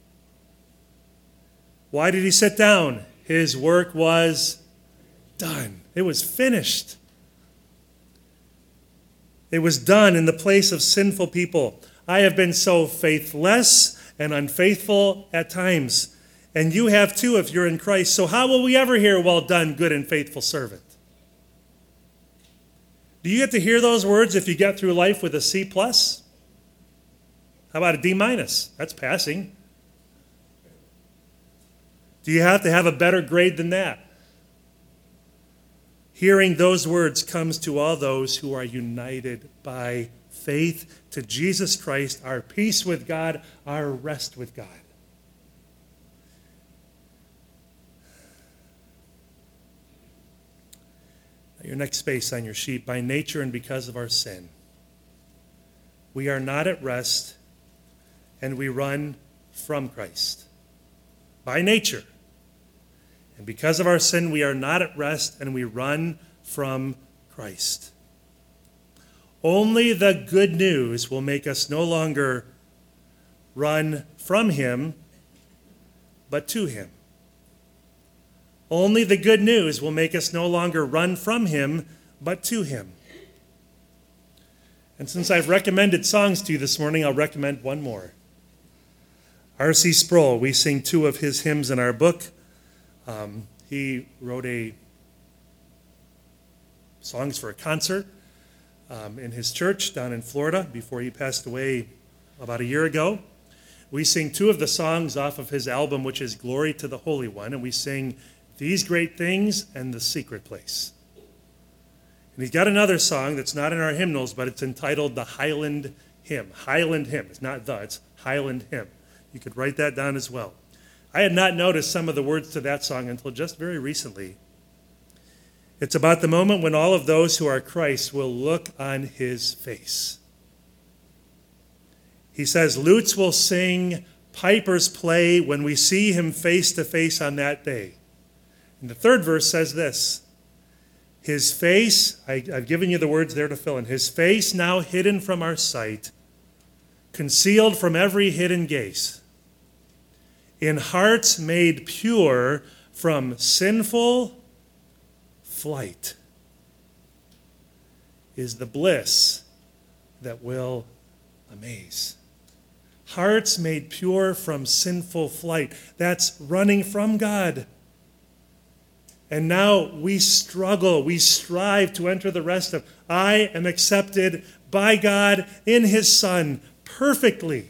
Why did he sit down? His work was done. It was finished. It was done in the place of sinful people. I have been so faithless and unfaithful at times, and you have too if you're in Christ. So how will we ever hear, "Well done, good and faithful servant"? Do you get to hear those words if you get through life with a C plus? How about a D minus? That's passing. Do you have to have a better grade than that? Hearing those words comes to all those who are united by faith to Jesus Christ, our peace with God, our rest with God. Your next space on your sheet, by nature and because of our sin, we are not at rest and we run from Christ. By nature. And because of our sin, we are not at rest and we run from Christ. Only the good news will make us no longer run from him, but to him. Only the good news will make us no longer run from him, but to him. And since I've recommended songs to you this morning, I'll recommend one more. R C Sproul, we sing two of his hymns in our book. Um, he wrote a songs for a concert um, in his church down in Florida before he passed away about a year ago. We sing two of the songs off of his album, which is Glory to the Holy One, and we sing These Great Things and The Secret Place. And he's got another song that's not in our hymnals, but it's entitled the Highland Hymn. Highland Hymn. It's not the, it's Highland Hymn. You could write that down as well. I had not noticed some of the words to that song until just very recently. It's about the moment when all of those who are Christ will look on his face. He says, lutes will sing, pipers play when we see him face to face on that day. And the third verse says this, his face, I, I've given you the words there to fill in, his face now hidden from our sight, concealed from every hidden gaze, in hearts made pure from sinful flight, is the bliss that will amaze. Hearts made pure from sinful flight. That's running from God. And now we struggle, we strive to enter the rest of, I am accepted by God in his Son perfectly.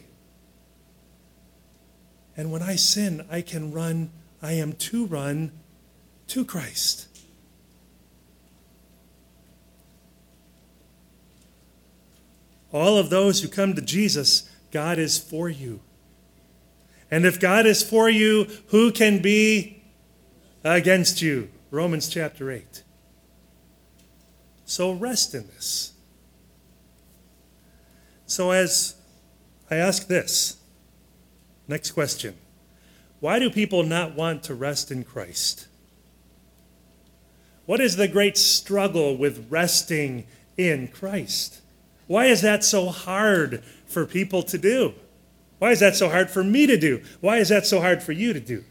And when I sin, I can run, I am to run to Christ. All of those who come to Jesus, God is for you. And if God is for you, who can be against you? Romans chapter eight. So rest in this. So as I ask this, next question. Why do people not want to rest in Christ? What is the great struggle with resting in Christ? Why is that so hard for people to do? Why is that so hard for me to do? Why is that so hard for you to do?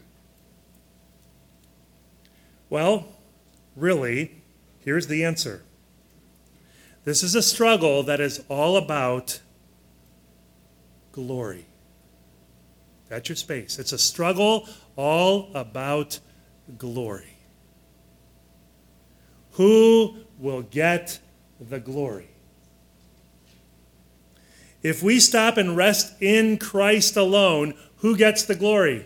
Well, really, here's the answer. This is a struggle that is all about glory. That's your space. It's a struggle all about glory. Who will get the glory? If we stop and rest in Christ alone, who gets the glory?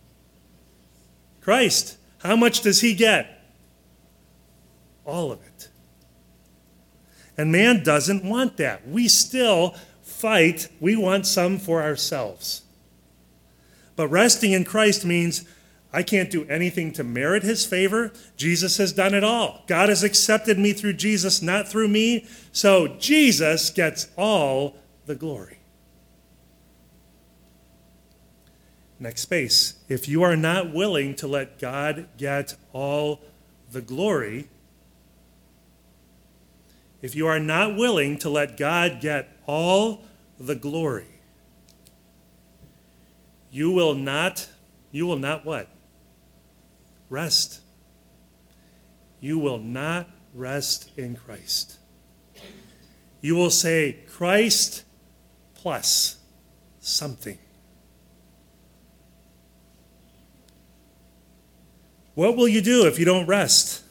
Christ. How much does he get? All of it. And man doesn't want that. We still fight. We want some for ourselves. But resting in Christ means I can't do anything to merit his favor. Jesus has done it all. God has accepted me through Jesus, not through me. So Jesus gets all the glory. Next space. If you are not willing to let God get all the glory, if you are not willing to let God get all the glory, you will not, you will not what? Rest. You will not rest in Christ. You will say, Christ plus something. What will you do if you don't rest?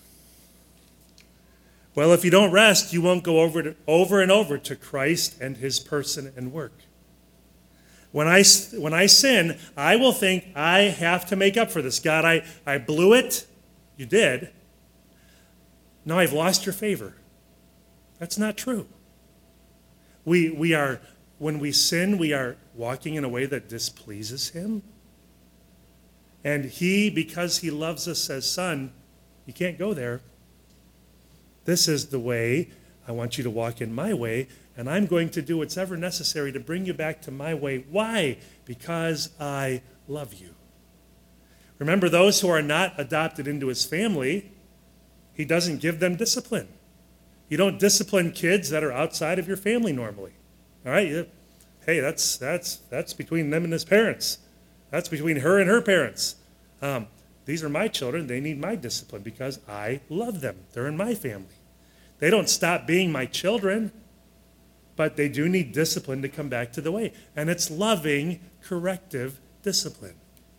Well, if you don't rest, you won't go over, to, over and over to Christ and his person and work. When I, when I sin, I will think I have to make up for this. God, I, I blew it. You did. Now I've lost your favor. That's not true. We, we are, when we sin, we are walking in a way that displeases him. And he, because he loves us, says, son, you can't go there. This is the way. I want you to walk in my way, and I'm going to do what's ever necessary to bring you back to my way. Why? Because I love you. Remember, those who are not adopted into his family, he doesn't give them discipline. You don't discipline kids that are outside of your family normally. All right? You, hey, that's that's that's between them and his parents. That's between her and her parents. Um, these are my children. They need my discipline because I love them. They're in my family. They don't stop being my children, but they do need discipline to come back to the way. And it's loving, corrective discipline.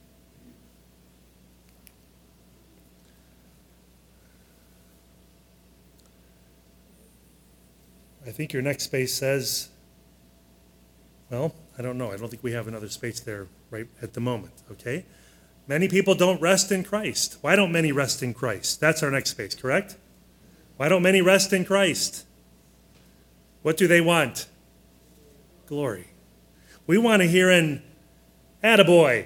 I think your next space says, well, I don't know. I don't think we have another space there right at the moment, okay? Many people don't rest in Christ. Why don't many rest in Christ? That's our next space, correct? Why don't many rest in Christ? What do they want? Glory. We want to hear an attaboy.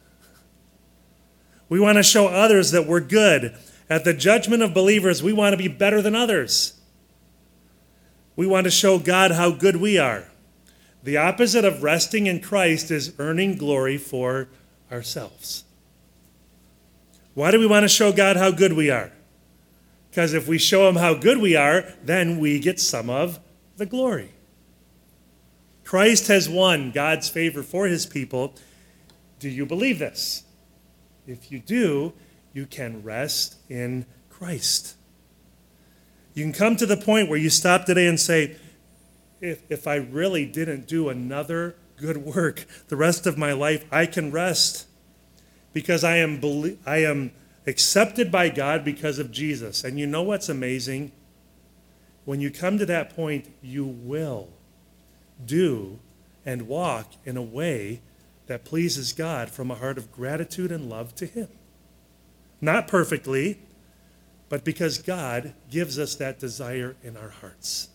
We want to show others that we're good. At the judgment of believers, we want to be better than others. We want to show God how good we are. The opposite of resting in Christ is earning glory for ourselves. Why do we want to show God how good we are? Because if we show him how good we are, then we get some of the glory. Christ has won God's favor for his people. Do you believe this? If you do, you can rest in Christ. You can come to the point where you stop today and say, if, if I really didn't do another good work the rest of my life, I can rest because I am I am accepted by God because of Jesus. And you know what's amazing? When you come to that point, you will do and walk in a way that pleases God from a heart of gratitude and love to him. Not perfectly, but because God gives us that desire in our hearts.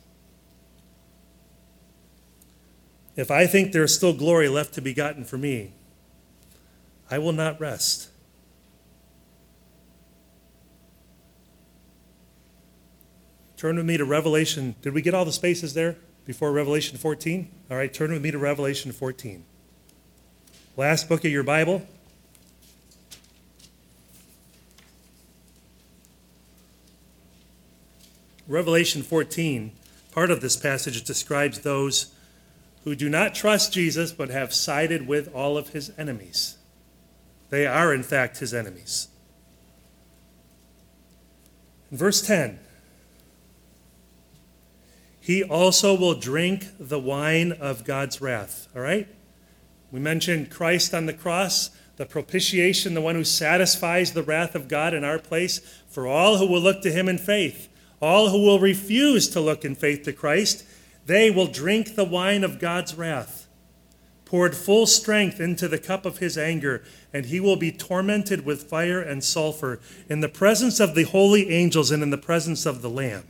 If I think there's still glory left to be gotten for me, I will not rest. Turn with me to Revelation. Did we get all the spaces there before Revelation fourteen? All right, turn with me to Revelation fourteen. Last book of your Bible. Revelation fourteen, part of this passage describes those who do not trust Jesus but have sided with all of his enemies. They are, in fact, his enemies. In verse ten, he also will drink the wine of God's wrath. All right? We mentioned Christ on the cross, the propitiation, the one who satisfies the wrath of God in our place for all who will look to him in faith. All who will refuse to look in faith to Christ, they will drink the wine of God's wrath, poured full strength into the cup of his anger, and he will be tormented with fire and sulfur in the presence of the holy angels and in the presence of the Lamb.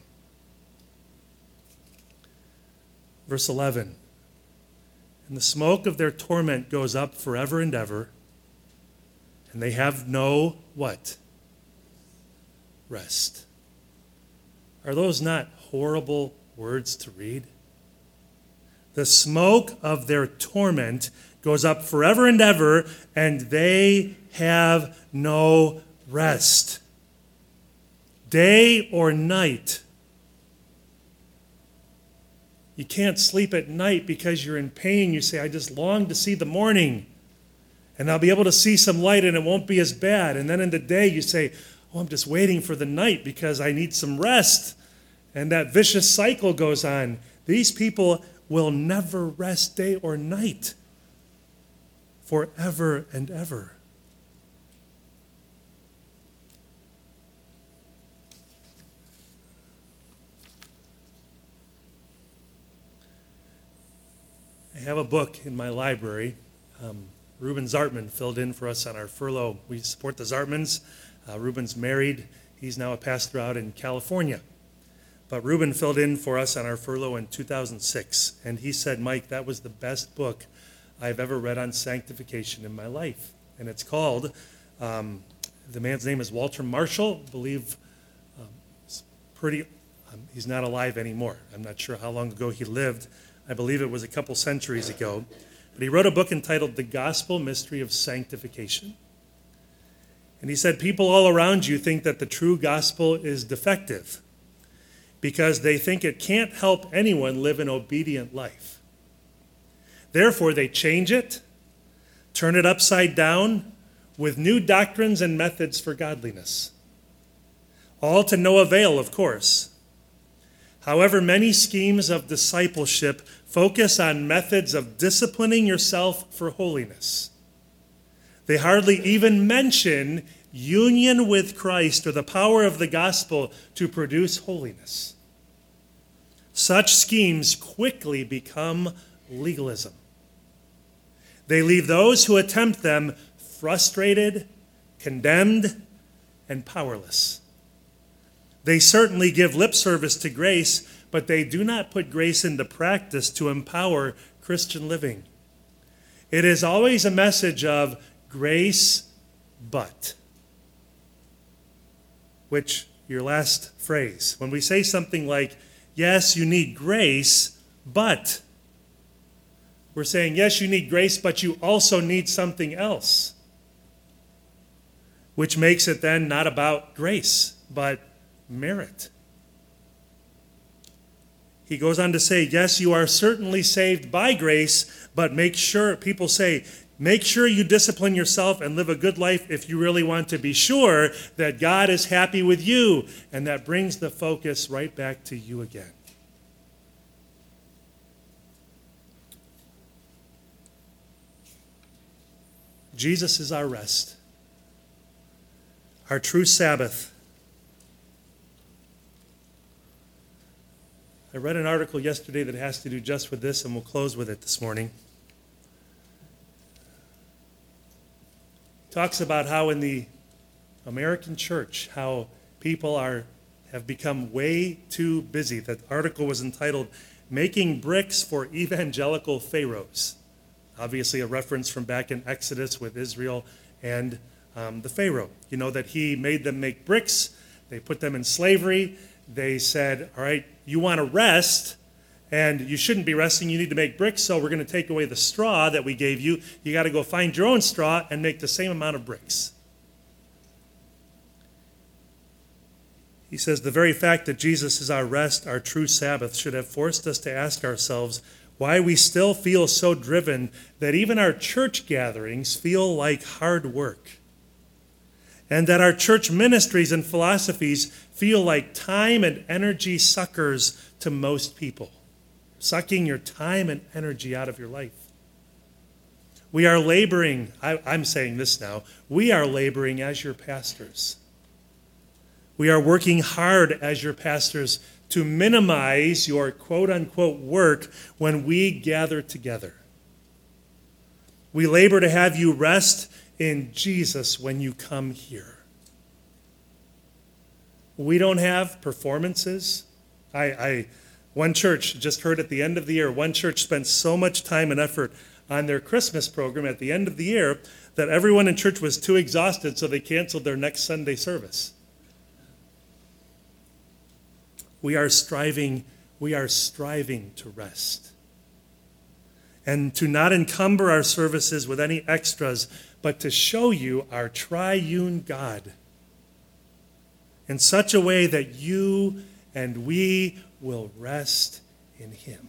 Verse eleven, and the smoke of their torment goes up forever and ever, and they have no, what? Rest. Are those not horrible words to read? The smoke of their torment goes up forever and ever, and they have no rest. Day or night. You can't sleep at night because you're in pain. You say, I just long to see the morning, and I'll be able to see some light, and it won't be as bad. And then in the day, you say, oh, I'm just waiting for the night because I need some rest. And that vicious cycle goes on. These people will never rest day or night forever and ever. I have a book in my library. Um, Reuben Zartman filled in for us on our furlough. We support the Zartmans. Uh, Reuben's married. He's now a pastor out in California. But Reuben filled in for us on our furlough in two thousand six. And he said, Mike, that was the best book I've ever read on sanctification in my life. And it's called, um, the man's name is Walter Marshall. I believe um, it's pretty, um, he's not alive anymore. I'm not sure how long ago he lived. I believe it was a couple centuries ago. But he wrote a book entitled The Gospel Mystery of Sanctification. And he said, people all around you think that the true gospel is defective. because they think it can't help anyone live an obedient life. Therefore, they change it, turn it upside down with new doctrines and methods for godliness. All to no avail, of course. However, many schemes of discipleship focus on methods of disciplining yourself for holiness. They hardly even mention union with Christ or the power of the gospel to produce holiness. Such schemes quickly become legalism. They leave those who attempt them frustrated, condemned, and powerless. They certainly give lip service to grace, but they do not put grace into practice to empower Christian living. It is always a message of grace, but. Which, your last phrase, when we say something like, yes, you need grace, but, we're saying, yes, you need grace, but you also need something else. Which makes it then not about grace, but merit. He goes on to say, yes, you are certainly saved by grace, but make sure, people say, make sure you discipline yourself and live a good life if you really want to be sure that God is happy with you. And that brings the focus right back to you again. Jesus is our rest, our true Sabbath. I read an article yesterday that has to do just with this, and we'll close with it this morning. It talks about how in the American church, how people are have become way too busy. That article was entitled, Making Bricks for Evangelical Pharaohs. Obviously a reference from back in Exodus with Israel and um, the Pharaoh. You know that he made them make bricks. They put them in slavery. They said, all right, you want to rest, and you shouldn't be resting. You need to make bricks, so we're going to take away the straw that we gave you. You got to go find your own straw and make the same amount of bricks. He says, the very fact that Jesus is our rest, our true Sabbath, should have forced us to ask ourselves why we still feel so driven that even our church gatherings feel like hard work. And that our church ministries and philosophies feel like time and energy suckers to most people, sucking your time and energy out of your life. We are laboring, I, I'm saying this now, we are laboring as your pastors. We are working hard as your pastors to minimize your quote-unquote work when we gather together. We labor to have you rest in Jesus when you come here. We don't have performances. I, I, one church just heard at the end of the year, one church spent so much time and effort on their Christmas program at the end of the year that everyone in church was too exhausted, so they canceled their next Sunday service. We are striving, we are striving to rest. And to not encumber our services with any extras, but to show you our triune God in such a way that you and we will rest in him.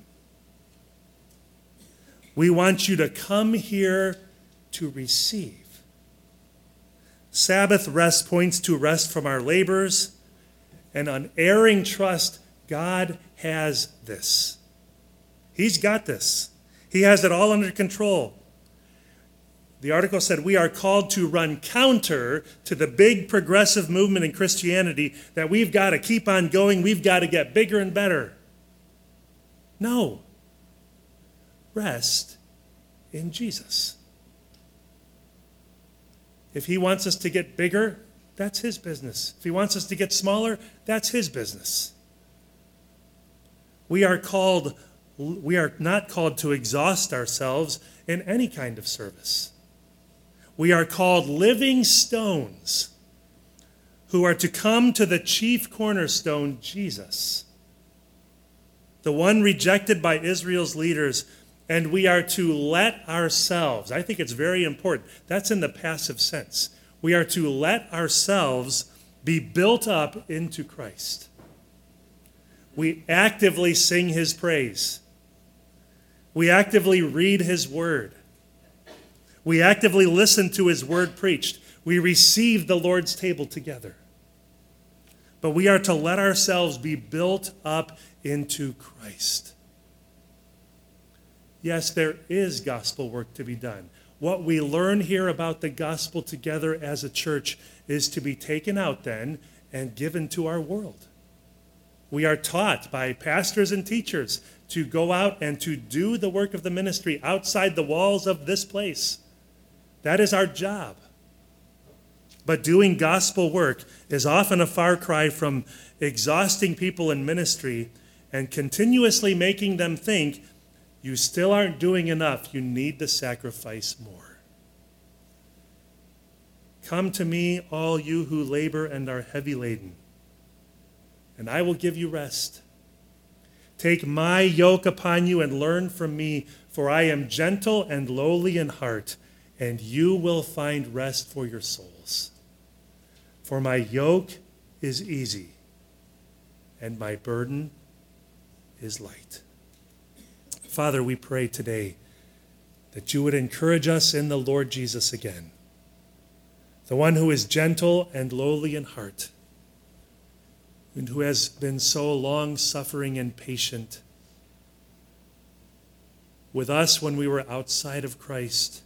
We want you to come here to receive. Sabbath rest points to rest from our labors, and unerring trust. God has this. He's got this. He has it all under control. The article said we are called to run counter to the big progressive movement in Christianity that we've got to keep on going, we've got to get bigger and better. No. Rest in Jesus. If he wants us to get bigger, that's his business. If he wants us to get smaller, that's his business. We are called, we are not called to exhaust ourselves in any kind of service. We are called living stones who are to come to the chief cornerstone, Jesus, the one rejected by Israel's leaders, and we are to let ourselves, I think it's very important, that's in the passive sense. We are to let ourselves be built up into Christ. We actively sing his praise. We actively read his word. We actively listen to his word preached. We receive the Lord's table together. But we are to let ourselves be built up into Christ. Yes, there is gospel work to be done. What we learn here about the gospel together as a church is to be taken out then and given to our world. We are taught by pastors and teachers to go out and to do the work of the ministry outside the walls of this place. That is our job. But doing gospel work is often a far cry from exhausting people in ministry and continuously making them think, you still aren't doing enough. You need to sacrifice more. Come to me, all you who labor and are heavy laden, and I will give you rest. Take my yoke upon you and learn from me, for I am gentle and lowly in heart, and you will find rest for your souls. For my yoke is easy, and my burden is light. Father, we pray today that you would encourage us in the Lord Jesus again, the one who is gentle and lowly in heart, and who has been so long-suffering and patient with us when we were outside of Christ,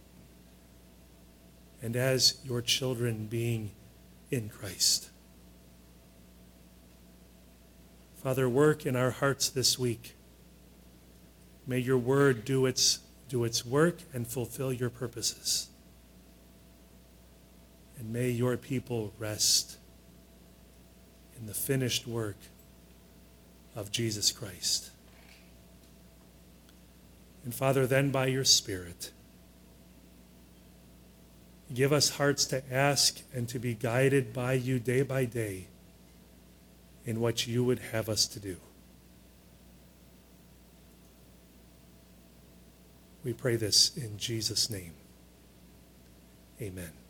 and as your children being in Christ. Father, work in our hearts this week. May your word do its, do its work and fulfill your purposes. And may your people rest in the finished work of Jesus Christ. And Father, then by your Spirit, give us hearts to ask and to be guided by you day by day in what you would have us to do. We pray this in Jesus' name. Amen.